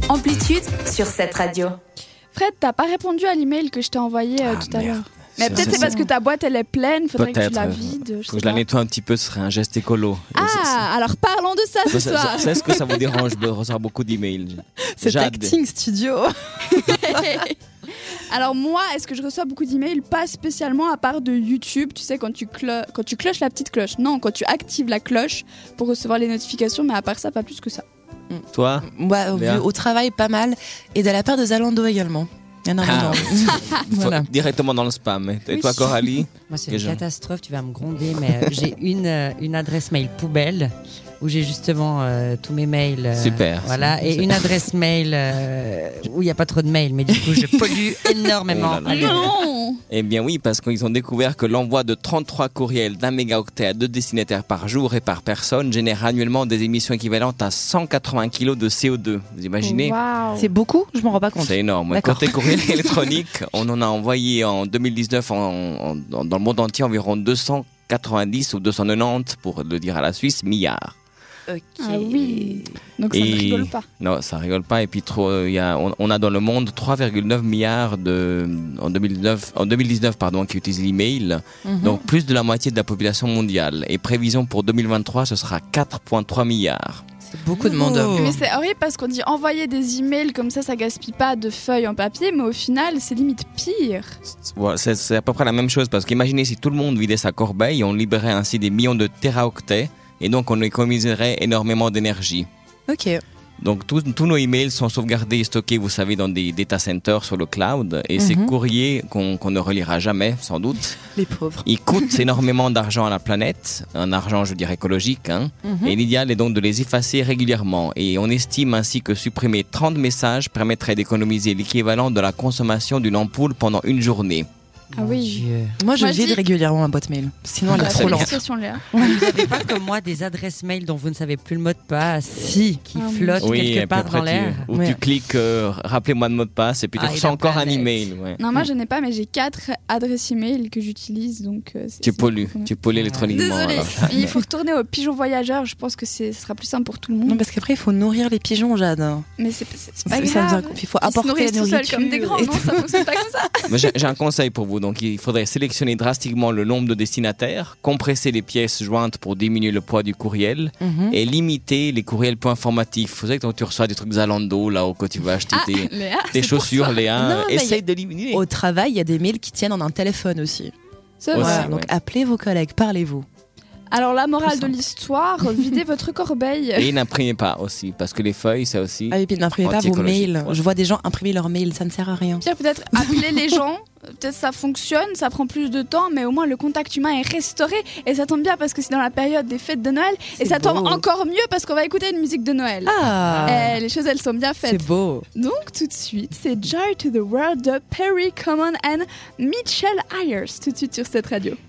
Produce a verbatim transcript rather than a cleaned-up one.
Amplitude sur cette radio. Fred, t'as pas répondu à l'email que je t'ai envoyé euh, Ah, tout à merde. l'heure. Mais C'est- peut-être c'est c'est parce que ta boîte elle est pleine, faudrait Peut-être. que tu la euh, vides. Je Faut sais que je la pas. nettoie un petit peu, ce serait un geste écolo. Ah, alors parlons de ça ce Ça- soir. ça- ça- Est-ce que ça vous dérange de recevoir beaucoup d'emails? C'est Jade. Acting Studio. Alors moi, est-ce que je reçois beaucoup d'emails? Pas spécialement, à part de YouTube. Tu sais, quand tu, clo- quand tu cloches la petite cloche. Non, quand tu actives la cloche pour recevoir les notifications. Mais à part ça, pas plus que ça. Toi Ouais, au, Léa. au travail, pas mal. Et de la part de Zalando également. Il y en a Ah, un Voilà. Faut- Directement dans le spam. Et Oui. toi, Coralie? Moi, c'est Et une je- catastrophe, tu vas me gronder, mais euh, j'ai une, euh, une adresse mail poubelle où j'ai justement euh, tous mes mails. euh, Super. Voilà, et C'est- une adresse mail euh, où il n'y a pas trop de mails, mais du coup, je pollue énormément. Oh là là. Allez. Non. Eh bien oui, parce qu'ils ont découvert que l'envoi de trente-trois courriels d'un mégaoctet à deux destinataires par jour et par personne génère annuellement des émissions équivalentes à cent quatre-vingts kilos de C O deux. Vous imaginez? Waouh. C'est beaucoup, je m'en rends pas compte. C'est énorme. D'accord. Côté courriel électronique, on en a envoyé en deux mille dix-neuf en, en- dans dans le monde entier environ deux cent quatre-vingt-dix ou deux cent quatre-vingt-dix, pour le dire à la Suisse, milliards. Ok. Ah oui. Donc ça Et- ne rigole pas. Non, ça rigole pas. Et puis trop, il y a, on, on a dans le monde trois virgule neuf milliards de, en deux mille dix-neuf, en deux mille dix-neuf pardon, qui utilisent l'email. Mhm. Donc plus de la moitié de la population mondiale. Et prévision pour deux mille vingt-trois, ce sera quatre virgule trois milliards. C'est beaucoup de monde. Oh. Mais c'est horrible parce qu'on dit envoyer des emails comme ça, ça gaspille pas de feuilles en papier, mais au final, c'est limite pire. Voilà, C'est c'est à peu près la même chose, parce qu'imaginez si tout le monde vidait sa corbeille, on libérait ainsi des millions de téraoctets, et donc on économiserait énormément d'énergie. Ok. Donc tous tous nos emails sont sauvegardés et stockés, vous savez, dans des data centers sur le cloud, et ces Mhm. courriers qu'on qu'on ne relira jamais, sans doute, Les pauvres. ils coûtent énormément d'argent à la planète, un argent, je dirais, écologique, hein. Mhm. Et l'idéal est donc de les effacer régulièrement. Et on estime ainsi que supprimer trente messages permettrait d'économiser l'équivalent de la consommation d'une ampoule pendant une journée. Ah Mon oui. Dieu. Moi, je Moi, je vide dis- régulièrement ma boîte mail. Sinon, elle Ah, est c'est trop bien. lente. Félicitations, Léa. Vous n'avez pas comme moi des adresses mail dont vous ne savez plus le mot de passe, si, qui Ah oui. flottent Oui, et quelque puis part après dans l'air. tu, ou Ouais. tu cliques euh, rappelez-moi de mot de passe et puis tu Ah, et reçois la encore un planète. email. Ouais. Non, moi je n'ai pas, mais j'ai quatre adresses email que j'utilise, donc. euh, c'est- Tu c'est pollues, beaucoup, quand même. tu pollues électroniquement. Désolée. alors. Il faut retourner au pigeon voyageur. Je pense que c'est, ce sera plus simple pour tout le Non, monde. parce qu'après, il faut nourrir les pigeons, Jade. Mais c'est, c'est, c'est pas Ça- ça grave. devient- Il faut Ils se apporter la nourrissent tout seuls nourriture. comme des grands. et Non, tout. ça fonctionne pas comme ça. Mais j'ai, j'ai un conseil pour vous. Donc, il faudrait sélectionner drastiquement le nombre de destinataires, compresser les pièces jointes pour diminuer le poids du courriel Mhm. et limiter les courriels peu informatifs. Vous savez, quand tu reçois des trucs Zalando, là, où quand tu vas acheter Ah, tes, Léa, tes c'est pour chaussures, toi. Léa, Non, mais essaye y a- d'éliminer. Au travail, il y a des mails qui tiennent en un téléphone aussi. C'est Aussi, vrai. Voilà, ouais. donc appelez vos collègues, parlez-vous. Alors la morale Plus de simple. l'histoire, videz votre corbeille. Et n'imprimez pas aussi, parce que les feuilles, ça aussi. Ah, et puis n'imprimez pas vos Anti-écologique, mails. ouais. Je vois des gens imprimer leurs mails, ça ne sert à rien. Pierre, peut-être appeler les gens, peut-être ça fonctionne, ça prend plus de temps, mais au moins le contact humain est restauré. Et ça tombe bien parce que c'est dans la période des fêtes de Noël. Et C'est ça tombe beau. encore mieux parce qu'on va écouter une musique de Noël. Ah, Eh, les choses, elles sont bien faites. c'est beau. Donc tout de suite, c'est Joy to the World de Perry Common and Mitchell Ayers, tout de suite sur cette radio.